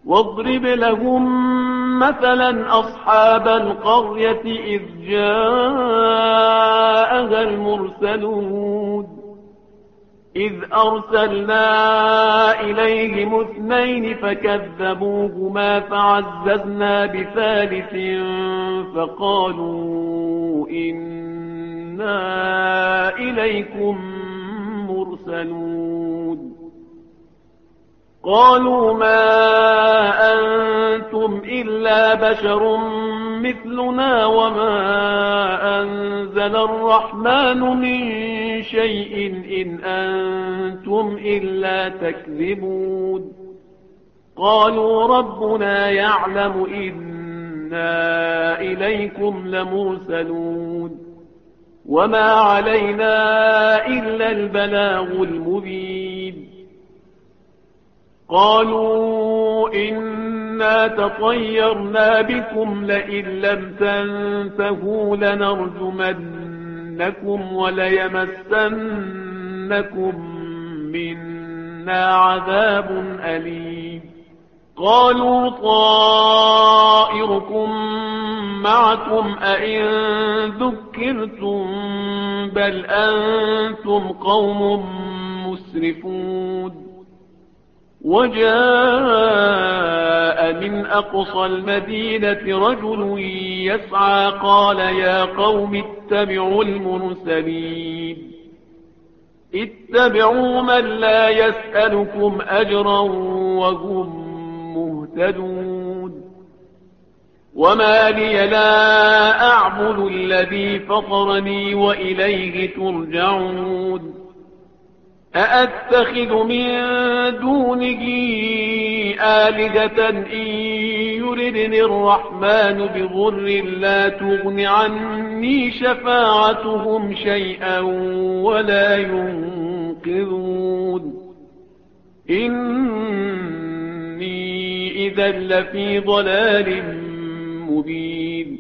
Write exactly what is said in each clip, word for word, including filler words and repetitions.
واضرب لهم مثلا أصحاب القرية إذ جاءها المرسلون إذ أرسلنا إليهم اثنين فكذبوهما فعززنا بثالث فقالوا إنا إليكم مرسلون قالوا ما أنتم إلا بشر مثلنا وما أنزل الرحمن من شيء إن أنتم إلا تكذبون قالوا ربنا يعلم إنا إليكم لمرسلون وما علينا إلا البلاغ المبين قالوا إنا تطيرنا بكم لئن لم تنتهوا لنرجمنكم وليمسنكم منا عذاب أليم قالوا طائركم معكم أئن ذكرتم بل أنتم قوم مسرفون وجاء من أقصى المدينة رجل يسعى قال يا قوم اتبعوا المرسلين اتبعوا من لا يسألكم أجرا وهم مهتدون وما لي لا أعبد الذي فطرني وإليه ترجعون أأتخذ من دونه آلهة إن يردني الرحمن بضر لا تغن عني شفاعتهم شيئا ولا ينقذون إني إذا لفي ضلال مبين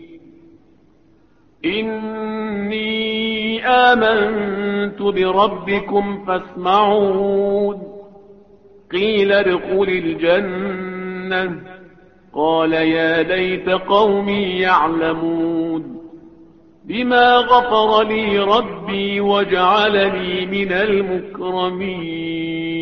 إني آمنت بربكم فاسمعون قيل ادخل الجنة قال يا ليت قومي يعلمون بما غفر لي ربي وجعلني من المكرمين